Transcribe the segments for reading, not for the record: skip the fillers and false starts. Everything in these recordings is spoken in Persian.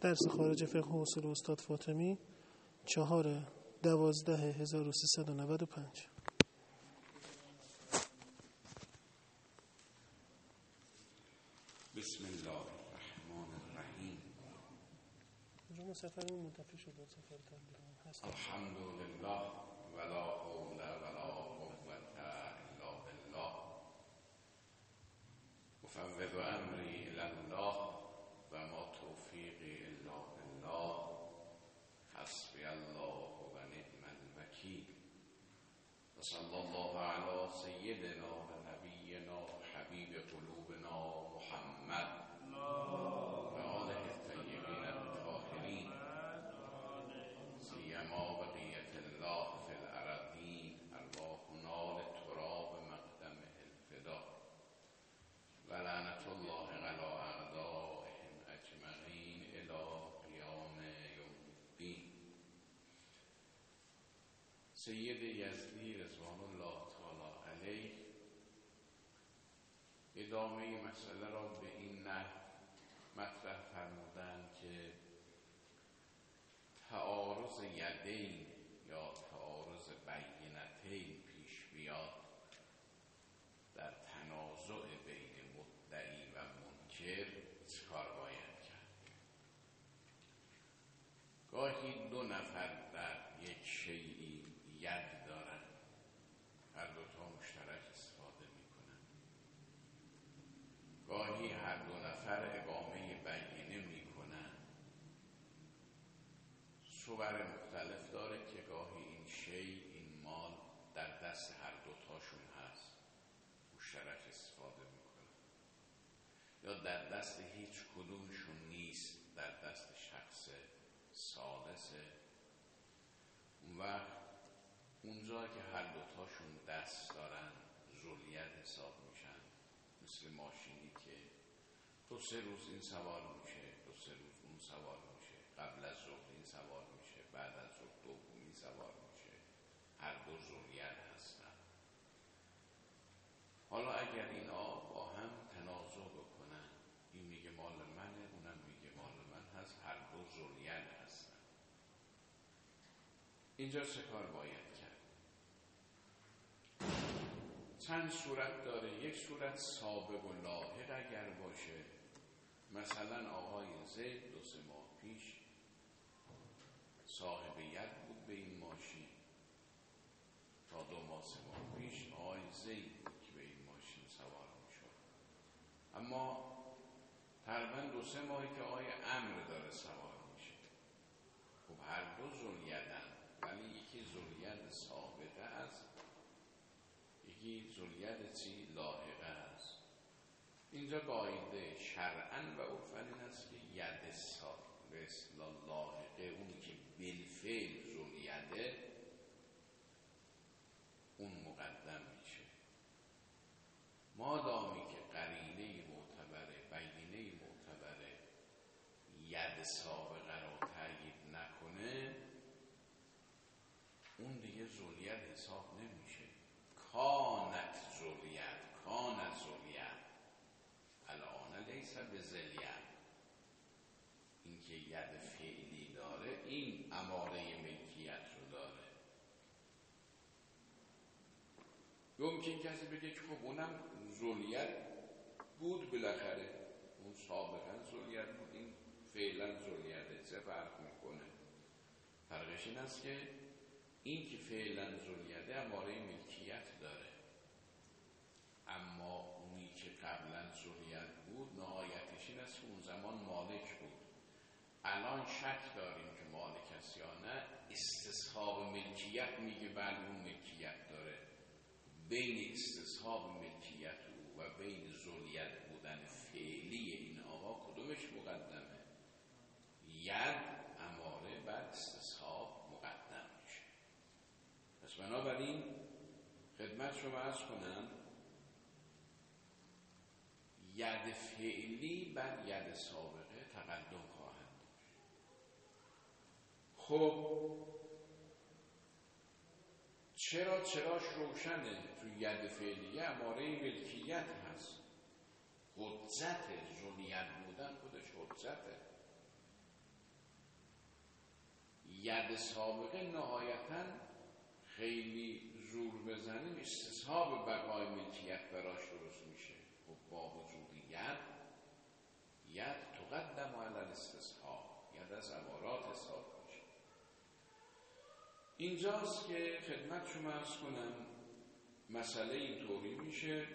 درس خارج فقه و اصول استاد فاطمی 4/12/1395. بسم الله الرحمن الرحیم. روم سفرمون منتفی شد با سفر تبلیغمون هست. الحمد لله ولا حول ولا قوة الا بالله. افوض امری الی الله و ما توفیقی الا بالله. حسبی الله و نعم الوکیل. و صلی الله علی سیدنا و نبینا و حبیب قلوبنا محمد و آله الطیبین الطاهرین، سیما بقیة الله فی الارضین، ارواحنا لتراب مقدمه الفدا و لعنت الله علی اعدائهم اجمعین الی قیام یوم الدین. سید یزدی رضوان الله تعالی علیه ادامه مسئله را به این نحو مطرح فرمودند که تعارض یدین یا تعارض بینتین پیش بیاد در تنازع بین مدعی و منکر، چه کار باید کرد؟ گاهی دو نفر در یک شیئی ید دارند، هر دوتا مشترک استفاده میکنند. گاهی هر دو نفر اقامه بینه میکنند. صور مختلف داره که گاهی این شی، این مال در دست هر دوتاشون هست، مشترک استفاده میکنند، یا در دست هیچ کدومشون نیست، در دست شخص ثالثه. اون وقت اونجا که هر دوتاشون دست دارن ذریت حساب میشن، مثل ماشینی که 2-3 روز این سوار میشه، 2-3 روز اون سوار میشه، قبل از ظهر این سوار میشه، بعد از ظهر دومی سوار میشه، هر دو ذریت هستن. حالا اگر اینا با هم تنازع بکنن، این میگه مال منه، اونم میگه مال من هست، هر دو ذریت هستن، اینجا چه کار باید کرد؟ چند صورت داره. یک صورت سابق و لاحق اگر باشه، مثلا آقای زید 2-3 ماه پیش صاحب ید بود به این ماشین، تا 2-3 ماه پیش آقای زید بود که به این ماشین سوار میشد. اما تقریبا 2-3 ماهی که آقای عمرو داره سوار میشه. خب هر دو ذریتن، ولی یکی ذریت سابقه است، یکی ذریت چی؟ لاحقه است. اینجا قاعده شرعاً و عرفاً این است که ید سابقه لاحقه، اونی که بالفعل ذریته، اون مقدم میشه. مادامی که قرینه معتبره، بینه معتبره، ید سابقه رو تأیید نکنه، اون دیگه ذریت حساب نمیشه. کانت ذریت الان لیس بذریت. این که ید فعلی داره، این اماره ملکیت رو داره. ممکن کسی بگه که خب اونم ذریت بود، بالاخره اون سابقا ذریت بود، این فعلا ذریته، چه فرق میکنه؟ فرقش این است که این که فعلا ذریته اماره ملکیت داره، اما اونی که قبلا ذریت بود نهایتش این است که اون زمان مالک بود. الان شک داریم که مالک است یا نه. استصحاب ملکیت میگه بله اون ملکیت داره. بین استصحاب ملکیت او و بین ذریت بودن فعلی این آقا کدومش مقدمه؟ ید اماره بر استصحاب مقدم میشه. پس بنابراین خدمت شما عرض کنم، ید فعلی بر ید سابقه تقدم خواهد داشت. خب چراش روشنه؟ تو ید فعلی اماره ملکیت هست. حجت ذریت بودن خودش حجته. ید سابقه نهایتاً خیلی زور بزنیم استصحاب بقای ملکیت براش درست میشه. خب با وجود ید تقدم علی الاستصحاب، ید از امارات حساب میشه. اینجاست که خدمت شما عرض کنم مسئله اینطوری میشه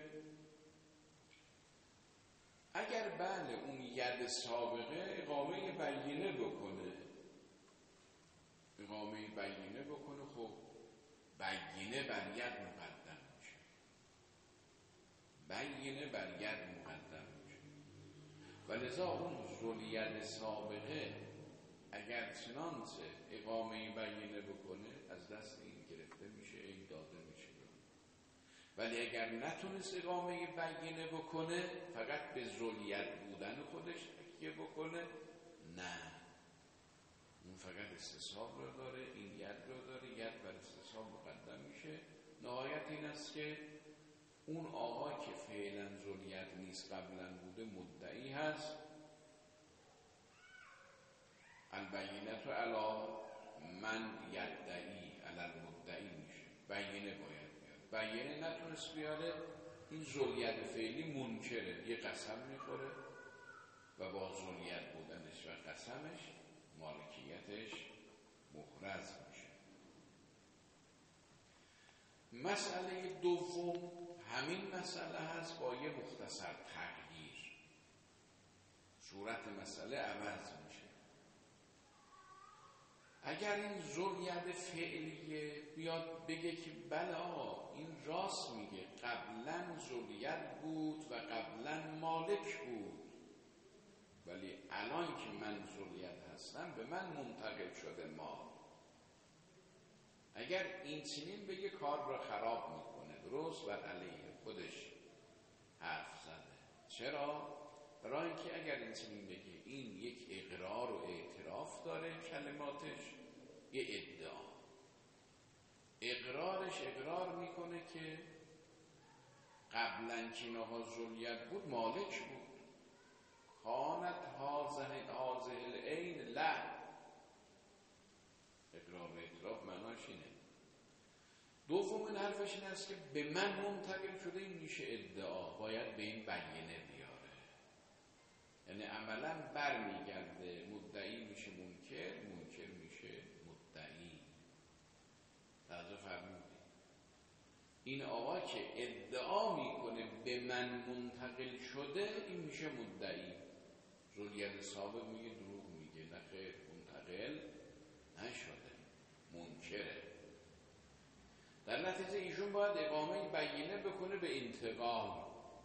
اگر بله اون ید سابقه اقامه بینه بکنه، خب بینه بر ید مقدم میشه، و لذا اون ذوالید سابقه اگر چنانچه اقامه بینه بکنه از دست این گرفته میشه، این داده میشه. ولی اگر نتونست اقامه بینه بکنه فقط به ذوالید بودن خودش تکیه بکنه، نه، اون فقط استصحاب رو داره، این ید رو داره، ید بر استصحاب مقدم میشه. نهایت این است که اون آقا که فعلا ذوالید نیست قبلا بوده مدعی هست، البینة علی من یدعی علی المدعی میشه، بینه باید بیاره. بینه نتونست بیاره، این ذوالید فعلی منکره، یه قسم میخوره و با ذوالید بودنش و قسمش مالکیتش محرز میشه. مسئله دوم همین مسئله هست با یه مختصر تغییر، صورت مسئله عوض میشه. اگر این ذوالید فعلیه بیاد بگه که بله آقا این راست میگه، قبلا ذوالید بود و قبلا مالک بود، ولی الان که من ذوالید هستم به من منتقل شده مال. اگر این چنین بگه کار را خراب میکنه، درست بر علیه خودش حرف زده. چرا؟ برای اینکه اگر این چنین بگه این یک اقرار و اعتراف داره، کلماتش یه ادعا، اقرارش اقرار میکنه که قبلا که اینها ذوالید بود مالک بود، خانت هازه العین له. اقرار و اعتراف معناش اینه. دومین حرفش این است که به من منتقل شده، این میشه ادعا، باید به این بینه بیاره. یعنی عملا برمیگرده، مدعی میشه منکر، منکر میشه مدعی. توجه فرمودید؟ این آقا که ادعا میکنه به من منتقل شده، این میشه مدعی. ذوالید سابق میگه دروغ میگه، نه خیر منتقل نشده، منکره. در نتیجه ایشون باید اقامه بینه بکنه به انتقال.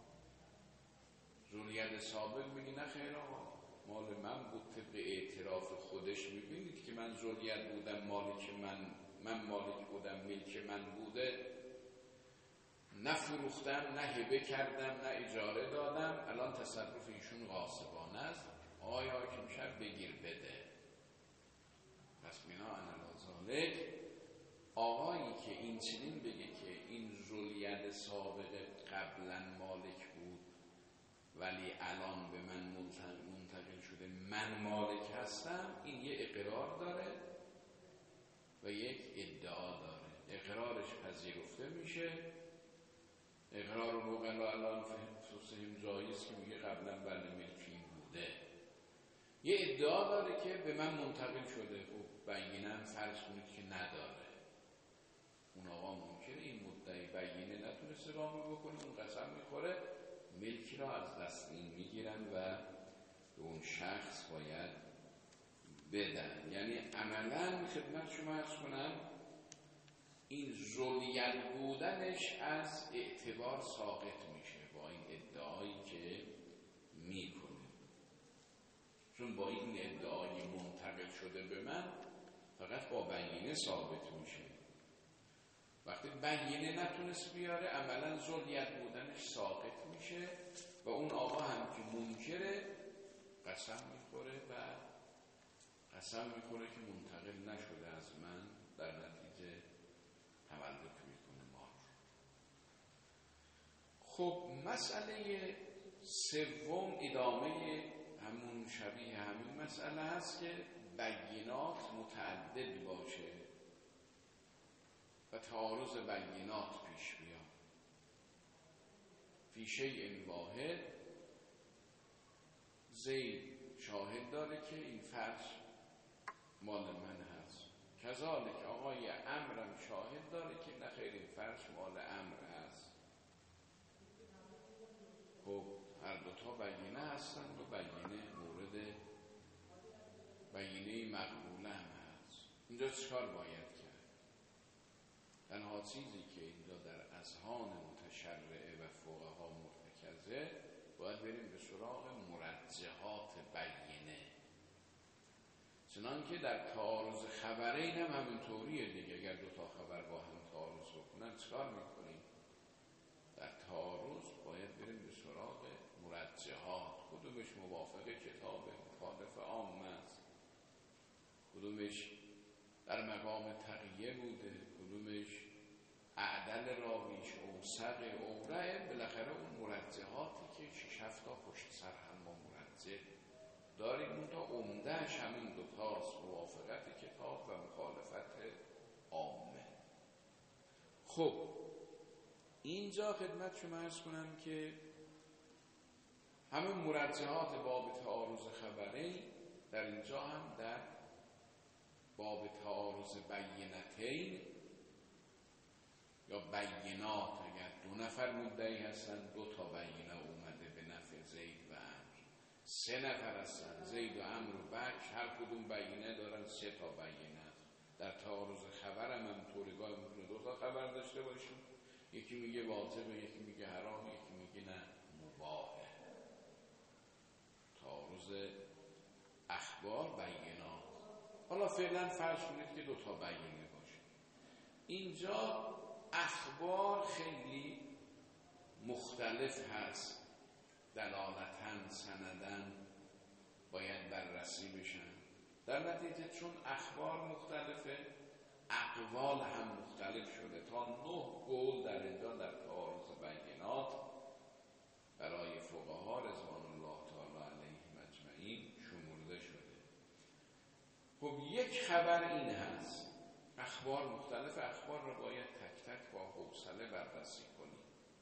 ذوالید سابق میگه نه خیر آقا مال من بود، طبق اعتراف خودش میبینید که من ذوالید بودم، مالک من مالک بودم، ملک من بوده، نه فروختم، نه هبه کردم، نه اجاره دادم، الان تصرف ایشون غاصبانه است، آقای حاکم شهر بگیر بده. پس بناء علی ذالک آقایی که این چنین بگه که این ذوالید سابقه قبلا مالک بود ولی الان به من منتقل شده، من مالک هستم، این یه اقرار داره و یک ادعا داره. اقرارش پذیرفته میشه، اقرار رو الان فسهم جایز که میگه قبلا بله ملکی بوده. یه ادعا داره که به من منتقل شده، خب بینه فرض کنید که نداره، اون آقا ممکنه این مدعی بینه نتونسته اقامه بکنه، اون قسم میخوره، ملکی را از دست این میگیرن و به اون شخص باید بدن. یعنی عملا خدمت شما عرض کنم این ذوالید بودنش از اعتبار ساقط میشه با این ادعایی که میکنه، چون با این ادعای منتقل شده به من فقط با بینه ثابت میشه. وقتی بینه نتونست بیاره عملا ذوالید بودنش ساقط میشه و اون آقا هم که منکره قسم میخوره و قسم میخوره که منتقل نشده از من، در نتیجه تملک میکنه مال. خب مسئله سوم ادامه همون شبیه همین مسئله هست که بینات متعدد باشه و تعارض بینات پیش بیاد. فی شیء واحد، زید شاهد داره که این فرش مال من هست، کذالک آقای عمرم شاهد داره که نه خیر این فرش مال عمر هست. خب هر دوتا بینه هستند و بینه مورد بینه مقبوله هم هست. اینجا چکار باید کرد؟ تنها چیزی که اینجا در اذهان متشرعه و فقها مرتکزه، باید بریم به سراغ مرجحات بینه. چنان که در تعارض خبرین هم همینطوریه دیگه. اگر دوتا خبر با هم تعارض بکنن چکار میکنیم؟ در تعارض باید بریم به سراغ مرجحات. کدومش موافق کتاب، مخالف عام است، کدومش در مقام تقیه بوده، کدومش اعدل راویش اوثق اورع. بالاخره اون مرجحاتی که 6-7 تا پشت سر هم ما مرجح داریم، اون تا عمدهش همین دوتاست، موافقت کتاب و مخالفت عامه. خب اینجا خدمت شما عرض کنم که همین مرجحات باب تعارض خبری در اینجا هم در باب تعارض بینتین یا بینات، اگر دو نفر مدعی هستن، 2 تا بینه اومده به نفع زید و عمرو، 3 نفر هستن، زید و عمرو و بکر، هر کدوم بینه دارن، 3 تا بینه است. در تعارض خبر هم همطوری گاهی میتونه 2 تا خبر داشته باشیم، یکی میگه واجبه، یکی میگه حرام، یکی میگه نه مباحه. تعارض اخبار بینات. حالا فعلا فرض کنید که 2 تا بینه باشه. اینجا اخبار خیلی مختلف هست، دلالتاً سنداً باید بررسی بشن. در نتیجه چون اخبار مختلفه، اقوال هم مختلف شده. تا 9 قول در اینجا در تعارض بینات برای فقها رضوان الله تعالی علیهم اجمعین شمرده شده. خب یک خبر این هست، اخبار مختلف، اخبار را باید تک تک با حوصله بررسی کنیم.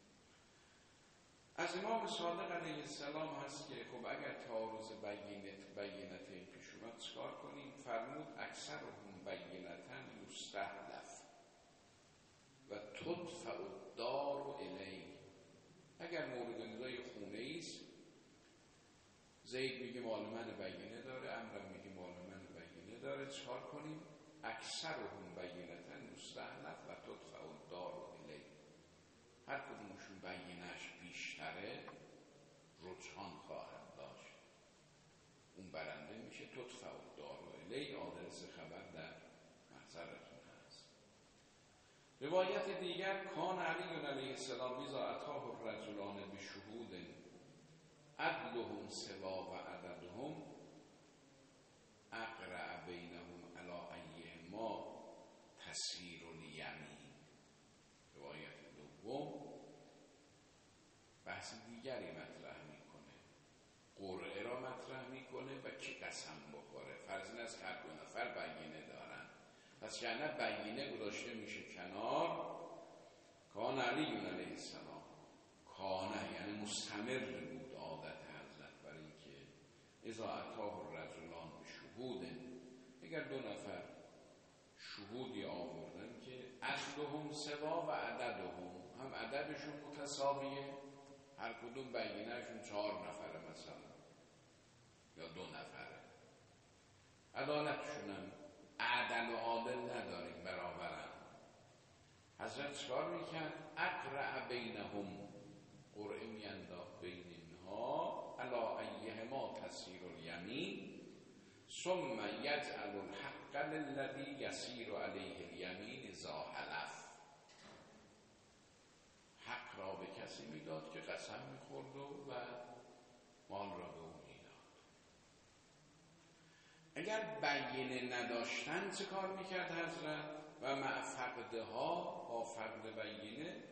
از امام صادق علیه السلام هست که خب اگر تعارض بینتین پیش اومد چکار کنیم؟ فرمود اکثرهم بینتن یستحلف و تدفع الدار الیه. اگر مورد نزاع خونه ایست، زید میگه مال من بینه داره، عمرو میگه مال من بینه داره، چکار کنیم؟ اکثرهم بینتن یستحلف و تدفع الدار الیه. هر کدومشون بینه‌اش بیشتره رجحان خواهد داشت، اون برنده میشه. تدفع الدار الیه، آدرس خبر در محضرتون هست. روایت دیگر کان علی علیه السلام اذا اتاه الرجلان بشهود عدلهم سوا و عددهم اقرع بینهم علی ایهما تسیر الیمین. روایت دوم بحث دیگری مطرح میکنه، قرعه را مطرح میکنه و کی قسم بخوره. فرض این است هر 2 نفر بینه دارن، پس چنه بینه گذاشته میشه کنار. کان علی علیه السلام، کانه یعنی مستمر بود عادت حضرت بر این که اذا اتاه الرجلان بشهود، اگر 2 نفر شهودی آوردن که عدلهم سوا و عددهم، هم عددشون متساویه، هر کدوم بینه‌شون 4 نفره مثلا یا 2 نفره، عدالتشون هم عدل و عادل نداریم، برابرن. حضرت چکار میکرد؟ اقرع بینهم، قرعه میانداخت بین اینها، علی ایهما تسیر الیمین ثم یجعل الحق للذی یسیر علیه الیمین اذا حلف. حق را به کسی میداد که قسم میخورد و مال را به اون میداد. اگر بینه نداشتن چه کار میکرد حضرت؟ و مع فقدها، با فقد بینه،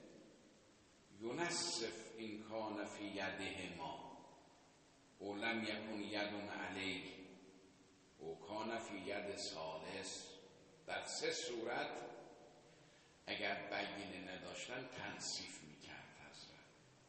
ینصف این کان فی یدهما او لم یکن یدون علیه و کان فی ید ثالث، در سه صورت اگر بیینه نداشتن تنصیف میکرد حضرت.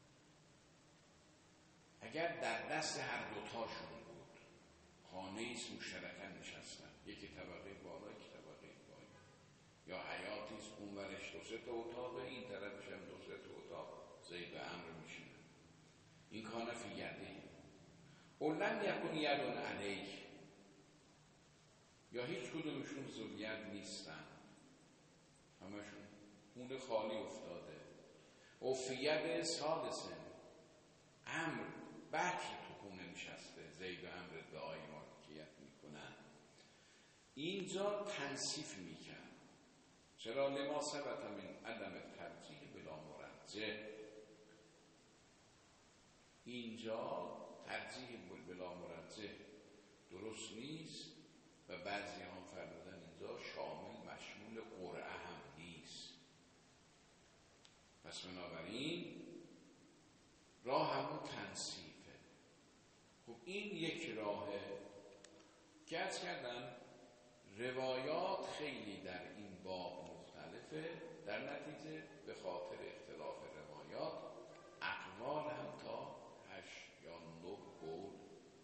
اگر در دست هر دوتاشون بود، خانه ایست مشترکاً نشستن، یکی طبقه بالا یکی طبقه پایین، یا حیاتیست اون ورش دو سه تا اتاقه، این طرفش هم دو سه تا اتاق، زید و عمرو میشینن. این کان فی یده و لم یکن ید علیه، یا هیچ کدومشون ذوالید نیستن، همشون خونه خالی افتاده. و فی ید ثالثه، عمرو بکر تو خونه نشسته، زید و عمرو ادعای مالکیت میکنن. اینجا تنصیف میکرد. چرا؟ لما ثبت من عدم ترجیح بلا مرجح. اینجا ترجیح بلا مرجح درست نیست و بعضی هم فرمودن اینجا شامل مشمول قرعه هم نیست. پس بنابراین راه همون تنصیفه. خب این یک راهه که از کردم روایات خیلی در این باب مختلفه، در نتیجه به خاطر اختلاف روایات اقوال هم تا 8 یا 9 قول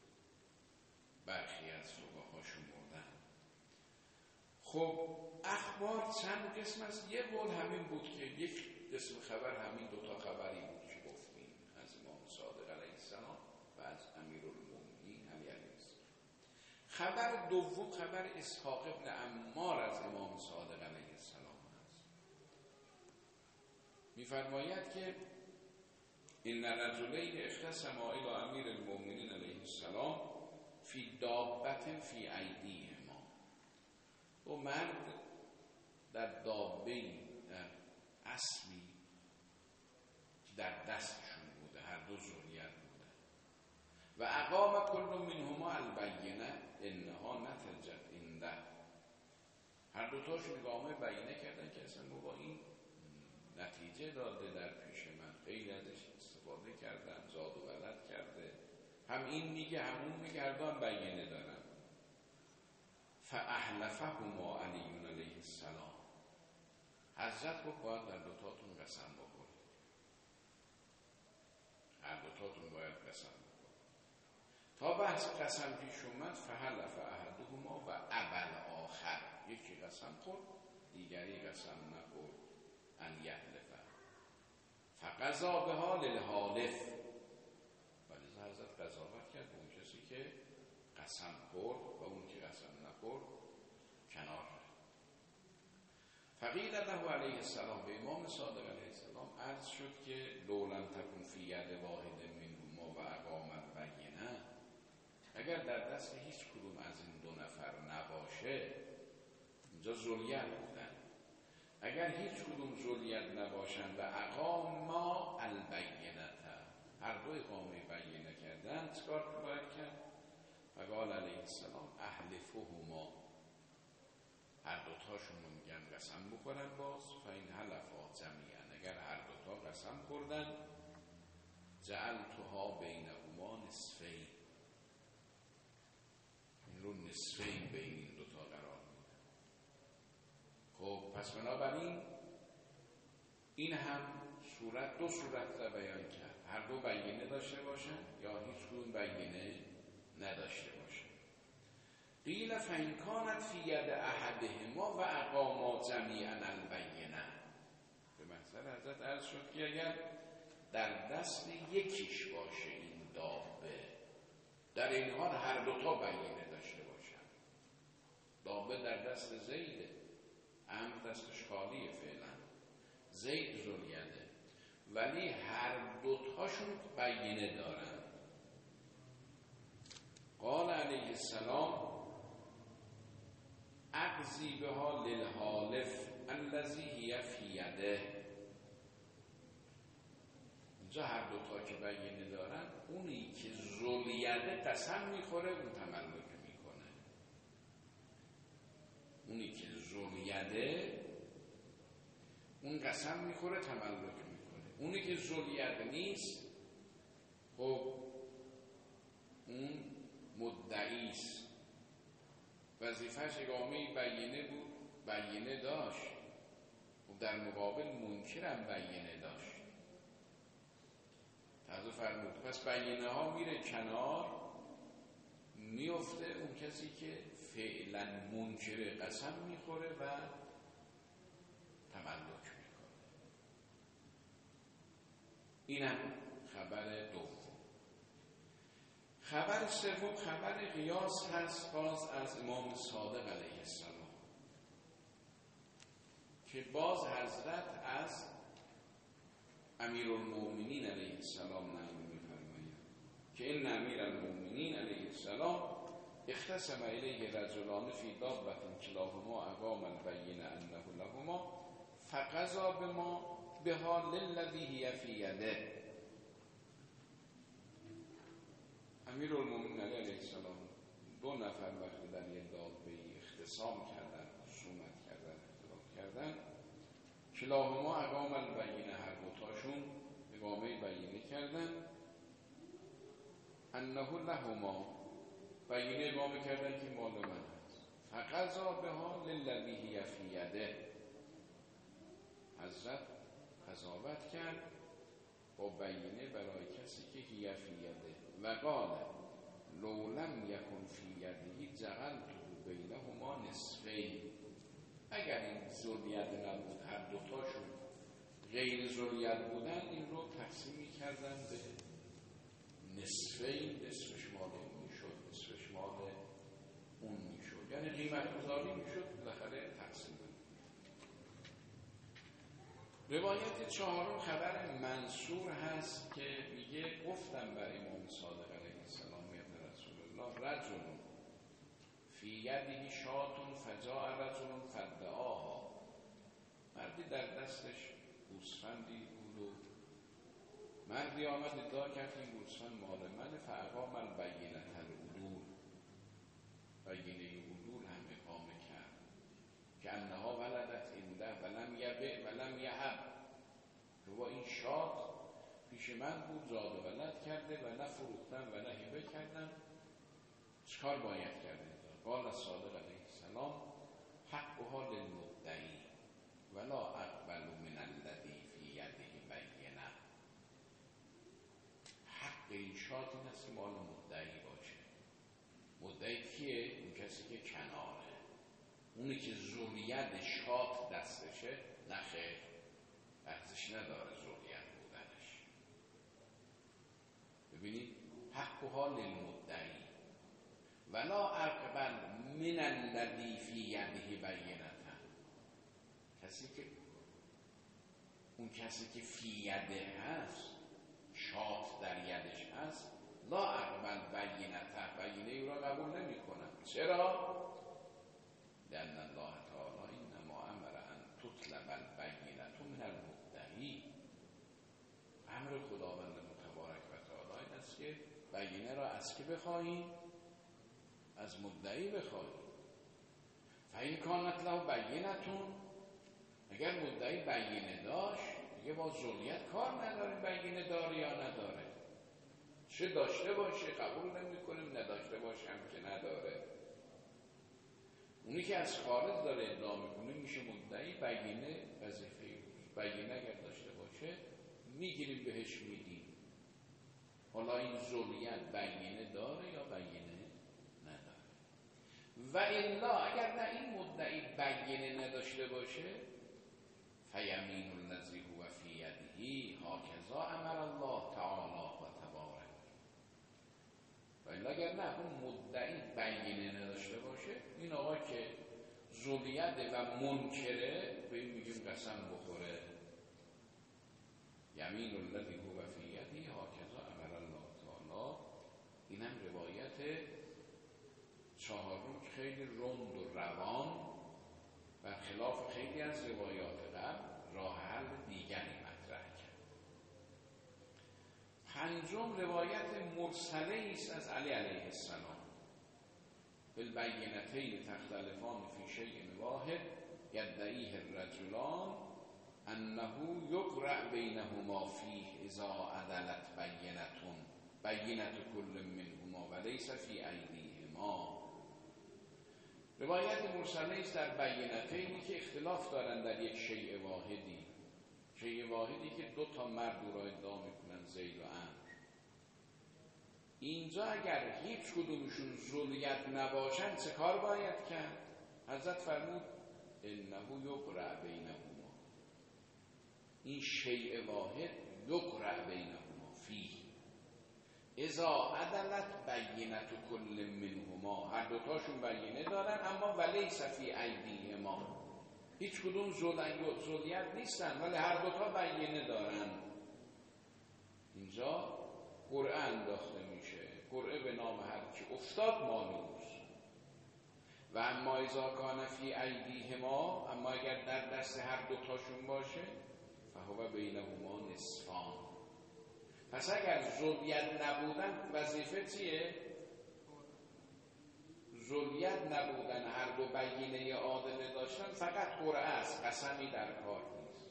برخی از فقها شمردن. خب اخبار چند قسم است؟ یه قول همین بود که یک قسم خبر همین دوتا خبری بود که گفتیم از امام صادق علیه السلام و از امیرالمومنین علیه السلام. خبر دوم خبر اسحاق ابن عمار از امام صادق علیه السلام است. می‌فرماید که این رجلین اختصما الی امیرالمومنین علیه السلام فی دابة فی ایدیهما. و مرد در دابه‌ای، در اسبی که در دستشون بوده، هر دو ذریت بودن. و اقام کل منهما البینه انها نتجت عنده. هر دوتاشون اقامه بینه کردن که اصلا با این نتیجه داده در پیش من، خیلی ازش استفاده کردم، زاد و ولد کرده، هم این میگه هم اون میگه، هر دو هم بینه دارن. فاحلفهما علی علیه السلام. حضرت رو باید در دوتاتون قسم بخورید، هر دوتاتون باید قسم بخورید. تا بحث قسم پیش اومد فحلف احدهما و ابل آخر، یکی قسم خورد دیگری قسم نخورد، ان یحلفه فقضا بها للحالف. ولی حضرت قضاوت کرد اون کسی که قسم خورد و اون که قسم نخورد کنار رفت. فقیل له علیه السلام، به امام صادق علیه السلام عرض شد که لولن تکن فی ید واحد منهما و اقام البینه، اگر در دست هیچ کدوم از این دو نفر نباشه، اینجا ذریت بودن، اگر هیچ کدوم ذریت نباشند و اقاما البینه، هر دو اقامه بینه کردن، چکار باید کرد؟ فقال علیه السلام احلفهما، هر دوتاشون رو میگن قسم بخورن باز. فاین حلفا جمیعا، اگر هر دوتا قسم خوردن، جعلتها بینهما نصفین، این رو نصفین بین این دوتا قرار میدن. خب پس بنابراین این هم صورت، دو صورت را بیان کرد، هر دو بینه داشته باشن یا هیچ کدوم بینه نداشته باشن. قیل فإن کانت فی ید احدهما و اقاما جمیعا البینه. به مثل حضرت عرض شد که اگر در دست یکیش باشه این دابه، در این حال هر دوتا بینه داشته باشن. دابه در دست زیده، عمرو دستش خالیه فعلا، زید ذریته، ولی هر دوتاشون بینه دارن. قال علیه السلام اقضی بها للحالف الذی هی فی یده. اینجا هر دوتا که بینه دارن، اونی که ذریته قسم میخوره اون تملک میکنه، اونی که ذریته اون قسم میخوره تملک میکنه، اونی که ذریته نیست خب اون مدعیست. وظیفه‌اش اقامه بینه بود، بینه داشت و در مقابل منکرم بینه داشت. تعظیف فرمود پس بینه ها میره کنار، میفته اون کسی که فعلا منکر قسم میخوره و تملک میکنه. اینم خبر دوم. خبر سوم خبر قیاس هست، باز از امام صادق علیه السلام، که باز حضرت از امیرالمؤمنین علیه السلام نقل می‌فرمایند که این امیرالمؤمنین علیه السلام اختصم الیه رجلان فی دابة کلاهما اقام البینة انه لهما فقضا بها للذی هی فی یده. امیرالمؤمنین علیه السلام دو نفر وقتی در یک دابه‌ای اختصام کردن، خصومت کردن، اختلاف کردن، کلاهما اقام البینه، هر دوتاشون اقامه بینه کردن، انه لهما، بینه اقامه کردن که مال من هست، فقضا بها للذی هی فی یده، حضرت قضاوت کرد با بینه برای کسی که هی فی یده و قال لو لم یکن فی یده جعلته بینهما نصفین. اگر این ذریت نبود، هر دوتاشون غیر ذریت بودن، این رو تقسیم کردن به نصفین، نصفش مال این میشد، نصفش مال اون میشد، یعنی قیمت گذاری میشد، بالاخره تقسیم. روایت چهارم خبر منصور هست که میگه گفتم بر امام صادق علیه السلام یا رسول الله رجل فی یده شاتون فجاء رجل فدعاها، مردی در دستش گوسفندی بود و مردی آمد ادعا کرد این گوسفند مال من، فاقام البینة العدول، بینه عدول هم اقامه کرد که انها ولدت عنده ولم یبع ولم یهب، که با این شات پیش من بود، زاد و ولد کرده و نه فروختم و نه هبه کردم، چکار باید کرده؟ قال صادق علیه السلام حقها للمدعی ولا اقبل من الذی فی یده بینه. حق این شات این است که مال مدعی باشه. مدعی کیه؟ اون کسی که کناره، اونی که ذریت شات دستشه، نخیر، ارزش نداره ذریت بودنش. ببینید حقها للمدعی ولا اقبل من الذی فی یده بینة، اون کسی که فی یده هست، شات در یدش هست، لا اقبل بینة، بینه او را قبول نمی کنم. چرا؟ لأن الله تعالی انما امر ان تطلب البینة من المدعی، امر خداوند متبارک و تعالی این است که بینه را از که بخواهیم؟ از مدعی بخواهیم. فإن کانت له بینة، اگر مدعی بینه داشت دیگه با ذریت کار نداریم بینه داره یا نداره، چه داشته باشه قبول نمی کنیم، نداشته باشه هم که نداره. اونی که از خارج داره ادعا میکنه میشه مدعی، بینه وظیفه بینه اگر داشته باشه میگیریم بهش میدیم. حالا این ذریت بینه داره یا بینه نداره. و الا اگر نه این مدعی بینه نداشته باشه، فیمین الذی هو فی یده هکذا امر الله تعالی و تبارک. و الا اگر نه اون مدعی بینه نداشته باشه، این آقا که ذریت و منکره، به این میگیم قسم بخوره. یمین الذی هو فی یده هکذا امر الله تعالی. اینم روایت چهارم خیلی رند و روان، برخلاف خیلی از روایات قبل راه حل دیگری مطرح کرد. پنجم روایت مرسله است از علی علیه السلام، بالبینتین تختلفان فی شیء واحد یدعیه الرجلان انه یقرأ بینهما فیه اذا عدلت بینة کل منهما و لیس فی ایدیهما. روایت مرسله است در بینتینی که اختلاف دارند در یک شیء واحدی، شیء واحدی که دو تا مرد او را ادعا میکنن، زید و عمرو. اینجا اگر هیچ کدومشون ذریت نباشن چه کار باید کرد؟ حضرت فرمود انه یقرأ بینهما، این شیء واحد یقرأ بینهما فیه اذا عدلت بینت کل منهما، هر دوتاشون بینه دارن اما ولیس فی ایدیهما، هیچ کدوم ذریت نیستن ولی هر دوتا بینه دارن. اینجا قرعه انداخته میشه، قرعه به نام هر کی افتاد مال اوست. و اما اذا کان فی ایدیهما، اما اگر در دست هر دوتاشون باشه، فهو بینهما نصفان. پس اگر ذریت نبودن وظیفه چیه؟ ذریت نبودن، هر دو بینه عادله داشتن، فقط قرعه است، قسمی در کار نیست.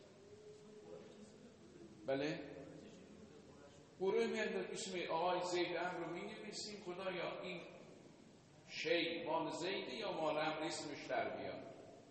بله؟ قرعه میاندازیم، اسم آقای زید عمرو رو مینویسیم، خدایا این شی مال زیده یا مال عمرو، اسمش در بیاد.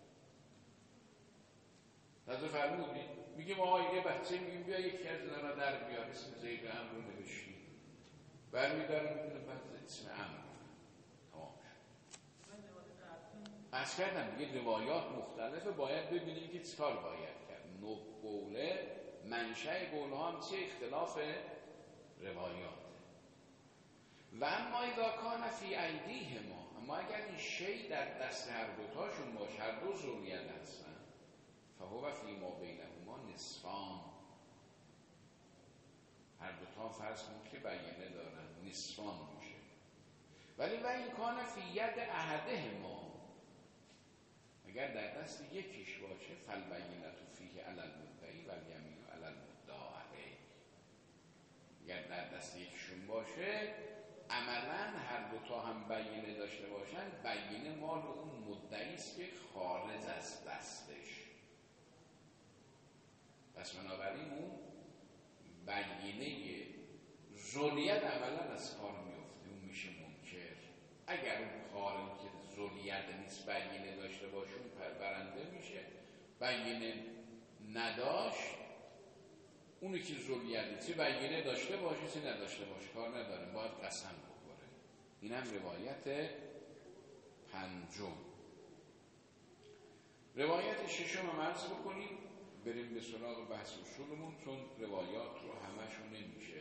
حضرت فرمودید میگیم آقای یه بچه میگیم بیا یکی از اینا را در بیار، اسم زید عمرو رو نوشتیم، برمیداریم میکنه بعد اسم عمرو تمام شد. از کردم یه روایات مختلفه، باید ببینیم که چیکار باید کرد. قوله منشأ قولها هم چه اختلاف روایات. و اما اذا کان فی ایدیهما، اما اگر این شی در دست هر دوتاشون باشه، هر دو ذریت هستن، فهو فی ما بینهما نصفان، هر دوتا فرض کنید که بینه دارن، نصفان میشه. ولی و این کان فی ید احدهما، اگر در دست یکیش باشه، فالبینة فیه علی المدعی و الیمین علی المدعی علیه، اگر در دست یکیشون باشه عملا هر دوتا هم بینه داشته باشن، بینه مال اون مدعی است که خارج از دستش. پس بنابراین اون بینه ذریت عملا از کار میفته، اون میشه منکر. اگر اون خارج که ذریت نیست بینه داشته باشه، اون برنده میشه. بینه نداشت، اونی که ذریت چه بینه داشته باشه چه نداشته باشه کار نداره، باید قسم بخوره. اینم روایت پنجم. روایت ششم هم عرض بکنیم، بریم به سراغ بحث اصولمون، چون روایات رو همشون نمیشه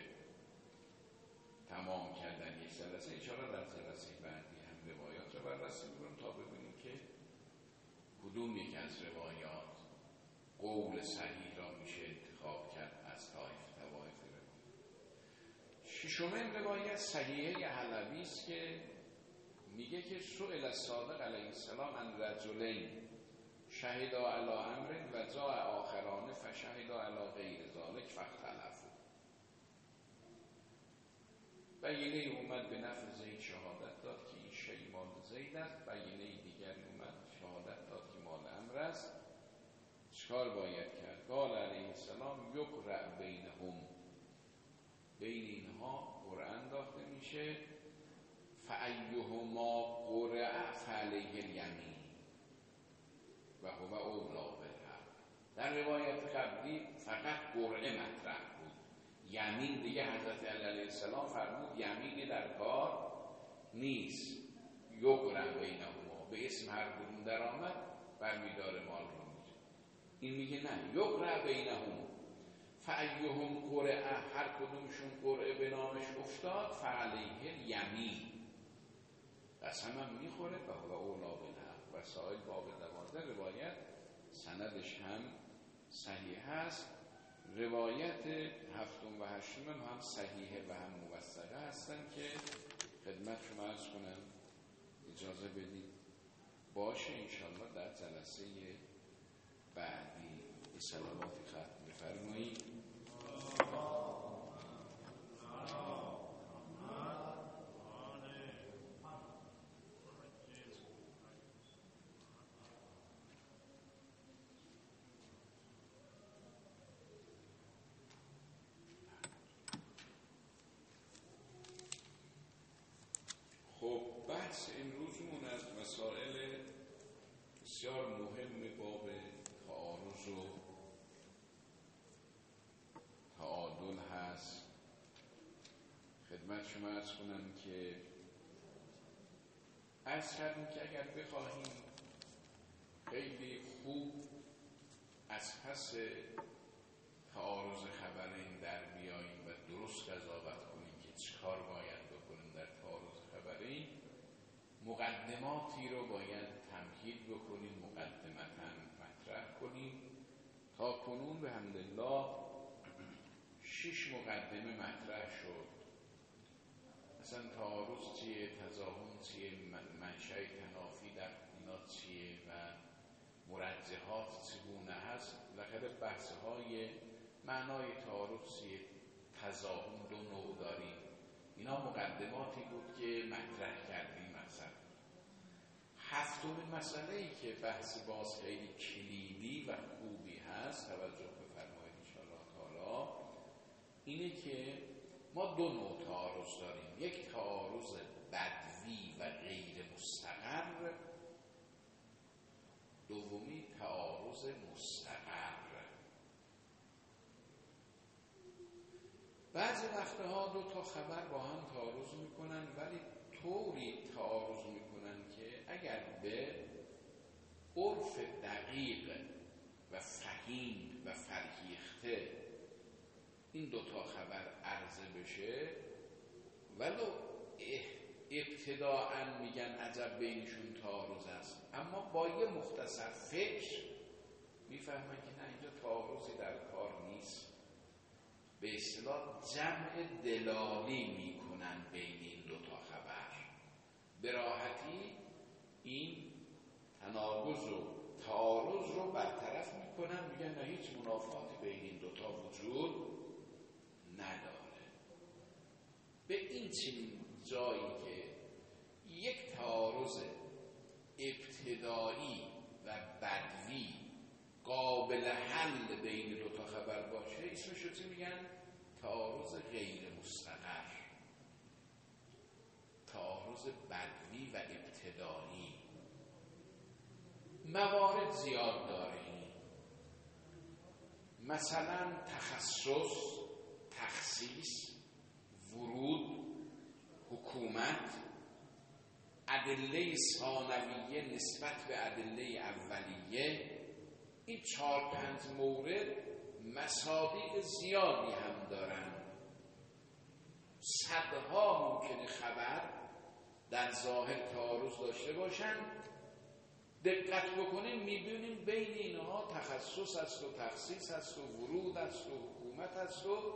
تمام کردن یک جلسه. انشاءالله در جلسه بعدی هم روایات رو بررسی می‌کنیم تا ببینیم که کدوم یک از روایات قول صحیح را میشه انتخاب کرد از طوایف روایات. ششمین روایت صحیحه حلبی است که میگه که سئل الصادق علیه السلام عن رجلین شهدا علی امر و جاء آخران فشهدا علی غیر ذلک فاختلفوا. بینه اومد به نفع زید شهادت داد که این شی مال زید است، بینه دیگری اومد شهادت داد که مال عمرو است. چیکار باید کرد؟ قال علیه السلام یقرأ بینهم، بین اینها قرعه انداخته میشه، فایهما قرأ فعلیه الیمین و هو اولی بالحق. در روایت قبلی فقط قرعه مطرح بود، یمین دیگه حضرت علیه السلام فرمود یمینی در کار نیست. یقرأ بینهما، به اسم هر کدوم در آمد برمیداره مال رو میده. این میگه نه، یقرأ بینهم فایهم قرأ، هر کدومشون قرعه به نامش افتاد، فعلیه الیمین، قسم هم میخوره و هو اولی بالحق. و سایر باب 12 روایت سندش هم صحیح هست. روایت هفتم و هشتم هم صحیحه و هم موثقه هستن که خدمت شما عرض کنم. اجازه بدید باشه انشالله در جلسه بعدی به سلاماتی ختم بفرمایید. خب بحث امروزمون از مسائل بسیار مهم باب تعارض و تعادل هست. خدمت شما عرض کنم که عرض کردیم که اگر بخواهیم خیلی خوب از پس تعارض خبرین در بیاییم و درست قضاوت کنیم که چیکار باید بکنیم در تعارض خبرین، مقدماتی رو باید تمهید بکنیم، مقدمتا مطرح کنیم. تا کنون به حمدالله 6 مقدمه مطرح شد. مثلا تعارض چیه، تضاهم چیه، منشأ تنافی در اینا چیه و مرجحات چگونه هست. بالاخره بحث‌های معنای تعارض چیه، تضاهم 2 نوع داریم. اینا مقدماتی بود که مطرح کردیم. مثلا 7مین مسئله‌ای که بحث باز خیلی کلیدی و خوبی هست، توجه بفرمایید ان شاءالله تعالی، اینه که ما 2 نوع تعارض داریم. یک تعارض بدوی و غیر مستقر، دومی تعارض مستقر. بعضی وقتها 2 تا خبر با هم تعارض میکنن، ولی طوری تعارض میکنن که اگر به عرف دقیق و فهیم و فرهیخته این 2 تا خبر عرضه بشه، ولو ابتداءً میگن عجب بینشون تعارض است، اما با یه مختصر فکر میفهمن که نه، اینجا تعارضی در کار نیست. به اصطلاح جمع دلالی میکنن بین این 2 تا خبر. به راحتی این تناقض و تعارض رو برطرف میکنن، میگن نه، هیچ منافاتی بین این 2 تا وجود نداره. به این چنین جایی که یک تعارض ابتدایی و بدوی قابل حل بین 2 تا خبر باشه، اسمشو چی میگن؟ تعارض غیر مستقر، تعارض بدوی و ابتدایی. موارد زیاد داره این. مثلا تخصص، تخصیص، ورود، حکومت، ادله ثانویه نسبت به ادله اولیه. این 4-5 مورد مصادیق زیادی هم دارن. صدها ممکنه خبر در ظاهر تعارض داشته باشن، دقت بکنیم میبینیم بین اینها تخصص است و تخصیص است و ورود است و حکومت است و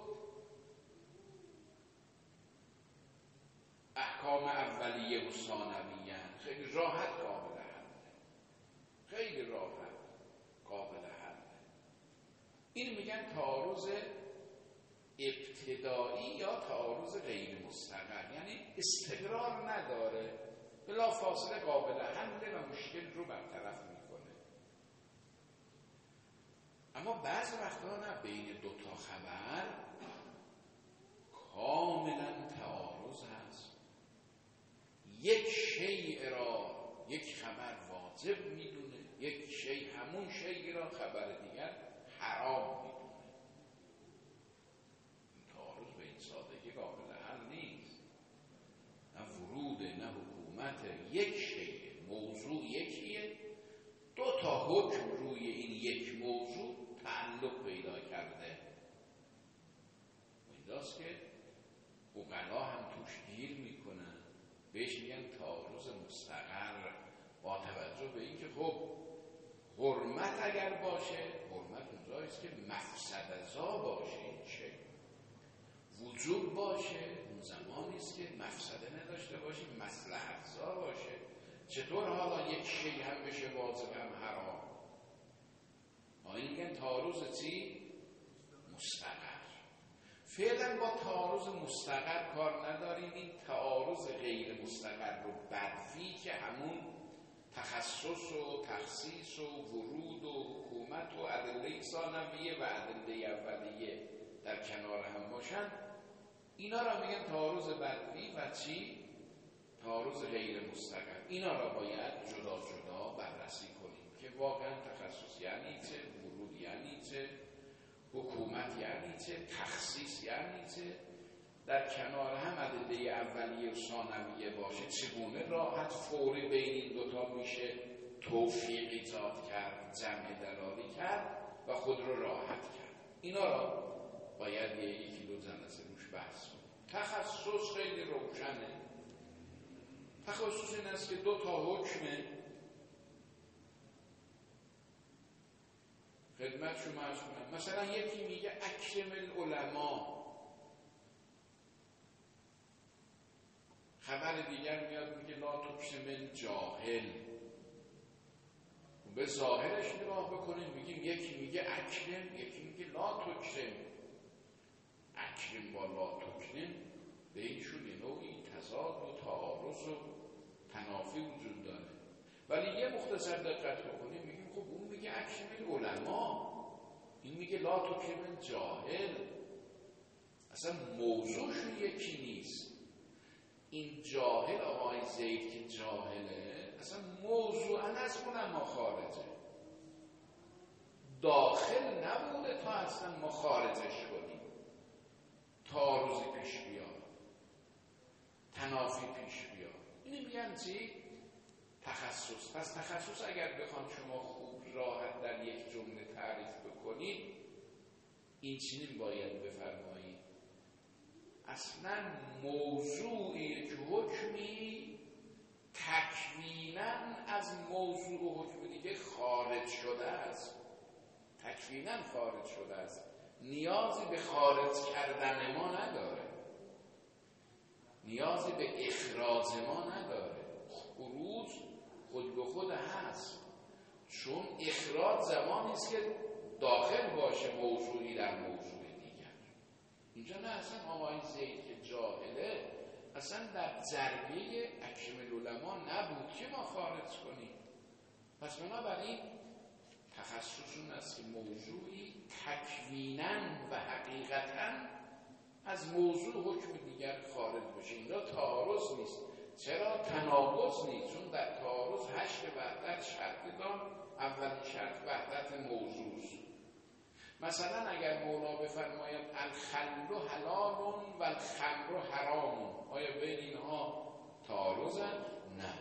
احکام اولیه و ثانویه. خیلی راحت قابل حله، خیلی راحت قابل حله. این میگن تعارض ابتدایی یا تعارض غیر مستقر، یعنی استقرار نداره، بلا فاصله قابل حل و مشکل رو برطرف میکنه. اما بعض وقتا نه، بین 2 تا خبر کاملا تعارض هست. یک شیء را یک خبر واجب میدونه، یک شیء همون شیء را خبر دیگر حرام میدونه. این تعارض به این سادگی قابل حل نیست. نه ورود، نه حکومت. یک شیء، موضوع یکیه، 2 تا حکم روی این یک موضوع تعلق پیدا کرده. اینجاست که عقلا هم توش گیر میکنن، بهش میگن تعارض مستقر، با توجه به اینکه خب حرمت اگر باشه، حرمت اونجاییست که مفسده‌زا باشه، این شی وجوب باشه اون زمانیست که مفسده نداشته باشه، مصلحت‌زا باشه. چطور حالا یک شی هم بشه واجب هم حرام؟ این میگن تعارض چی؟ مستقر. فعلا با تعارض مستقر کار نداریم. این تعارض غیر مستقر رو بدوی که همون تخصص و تخصیص و ورود و حکومت و ادله ثانویه و ادله اولیه در کنار هم باشن، اینا را میگن تعارض بدوی و چی؟ تعارض غیر مستقر. اینا را باید جدا جدا بررسی کنیم که واقعا تخصص یعنی چه، ورود یعنی چه، حکومت یعنی چه، تخصیص یعنی چه، در کنار هم ادله اولیه و ثانویه باشه، چگونه راحت فوری بین این دوتا میشه توفیق ایجاد کرد، جمع دلالی کرد و خود رو راحت کرد. اینا را باید یکی دو جلسه روش بحث کنیم. تخصص خیلی روشنه. تخصص این است که دو تا حکمه خدمت شما عرض کنم. مثلا یکی میگه اکرم العلماء، خبر دیگر میاد میگه لا تکرم الجاهل. به ظاهرش نگاه بکنیم میگیم یکی میگه اکرم، یکی میگه لا تکرم. اکرم با لا تکرم بینشون یه نوعی تضاد و تعارض و تنافی وجود داره. ولی یه مختصر دقت بکنیم میگیم خب اون میگه اکرم العلماء، این میگه لا تکرم الجاهل. اصلا موضوعشون یکی نیست. این جاهل آقای زید که جاهله اصلا موضوعاً از علما خارجه، داخل نبوده تا اصلا ما خارجش کنیم، تعارضی پیش بیاد، تنافی پیش بیاد. اینی میگن چی؟ تخصص. پس تخصص اگر بخوام شما خوب راحت در یک جمله تعریف بکنید این چنین باید بفرمایید: اصلا موضوعی که حکمی تکویناً از موضوع حکم دیگه خارج شده است، تکویناً خارج شده است، نیازی به خارج کردن ما نداره، نیازی به اخراج ما نداره. خروج خود به خود هست، چون اخراج زمانی است که داخل باشه موضوعی در موضوع دیگر. اینجا نه، اصلا آقای زید که جاهله اصلا در ضربه اکرم العلماء نبود که ما خارج کنیم. پس بنابراین تخصص اون است که موضوعی تکویناً و حقیقتاً از موضوع حکم دیگر خارج بشه. اینجا تعارض نیست. چرا؟ تناقض نیست، چون در تعارض حشر وحدت شرط دار، اولین شرط وحدت موضوع است. مثلا اگر مولا بفرماید الخمر حلال و الخمر حرام، آیا بین اینها تعارض؟ نه،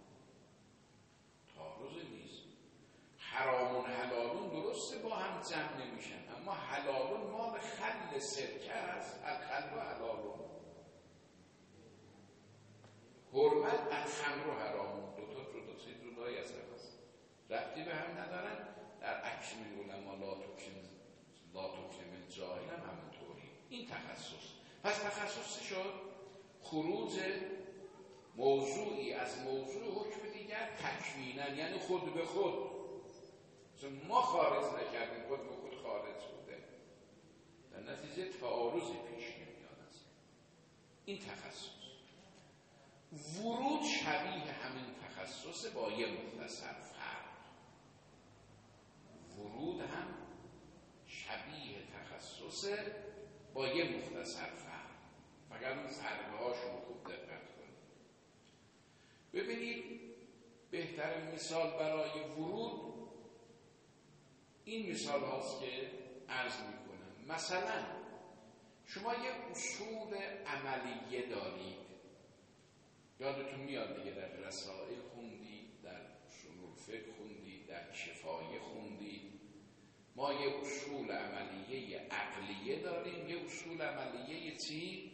تعارض نیست. حرام حلال درسته با هم جمع نمیشن، اما حلال مال خل سرکه است، الخمر حلال. حرمت الخمر حرام، دو تا جدایی از هم هست، ربطی به هم ندارن. در اکرم العلماء لا تکرم الجاهل هم همونطوری. این تخصص. پس تخصص شد خروج موضوعی از موضوع حکم دیگر تکویناً، یعنی خود به خود، چون ما خارج نکردیم، خود به خود خارج بوده، در نتیجه تعارضی پیش نمیاد است. این تخصص. ورود شبیه همین تخصص با یه مختصر فرق. ورود هم شبیه تخصص با یه مختصر فرق، فقط اون فرقه هاشون خوب دقت کنید. ببینید بهترین مثال برای ورود این مثال هاست که عرض میکنم. مثلا شما یه اصول عملیه دارید، یادتون میاد دیگه، در رسائل خوندید، در اصول الفقه خوندید، در کفایه خوندید. ما یه اصول عملیه عقلیه داریم، یه اصول عملیه چی؟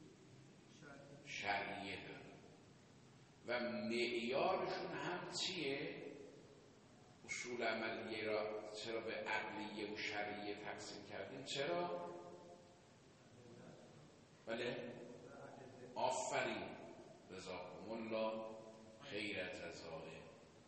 شرعیه داریم. و معیارشون هم چیه؟ اصول عملیه را چرا به عقلیه و شرعیه تقسیم کردیم؟ چرا؟ بله؟ آفرین، رضاکم الله خیر جزائه.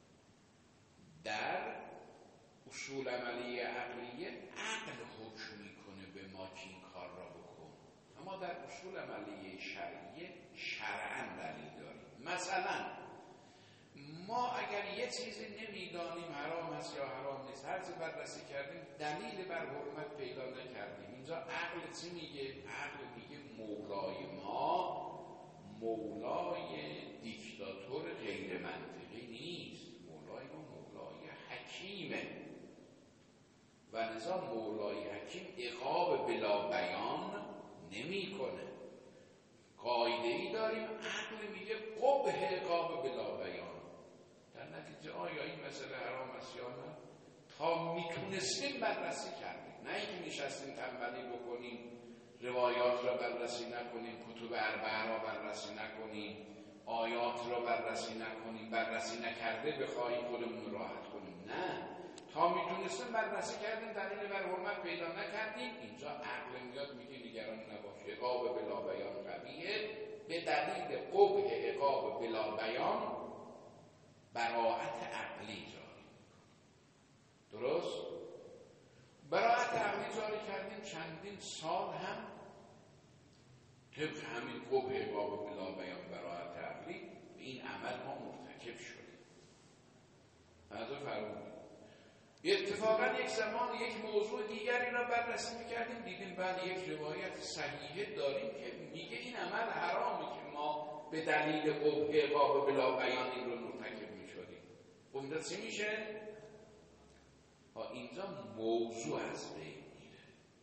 در اصول عملی عقلیه عقل حکم میکنه به ما که این کار را بکن، اما در اصول عملی شرعیه شرعاً دلیل داریم. مثلا ما اگر یه چیزی نمیدانیم حرام است یا حرام نیست، هر چه بررسی کردیم دلیل بر حرمت پیدا نکردیم. اینجا عقل چی میگه؟ عقل میگه مولای ما مولای دیکتاتور غیر منطقی نیست. مولای ما مولای حکیمه و لذا مولای حکیم عقاب بلا بیان نمی کنه. قاعده ای داریم عقل میگه قبح عقاب بلا بیان. در نتیجه آیا این مسئله حرام است یا نه تا میتونستیم بررسی کردیم، نه اینکه نشستیم تنبلی بکنیم روایات را بررسی نکنیم، کتب اربعه را بررسی نکنیم، آیات را بررسی نکنیم، بررسی نکرده بخواهیم خودمون راحت کنیم. نه، تا میتونستیم بررسی کردیم، دلیل بر حرمت پیدا نکردیم. اینجا عقل میاد میگه نگران نباش، عقاب بلا بیان قویه، به دلیل قبح عقاب بلا بیان براءت عقلی جاری. درست؟ براءت عقلی جاری کردیم، چندین سال هم طبق همین قبح عقاب بلا بیان براءت عقلی به این عمل ما مرتکب شدیم. حضور فرمودید اتفاقا یک زمان یک موضوع دیگری را بررسی می‌کردیم، دیدیم بعد یک روایت صحیحه داریم که میگه این عمل حرامی که ما به دلیل قبح عقاب بلا بیان این رو مرتکب می‌شدیم. اونجا چی میشه؟ اینجا موضوع از بین میره.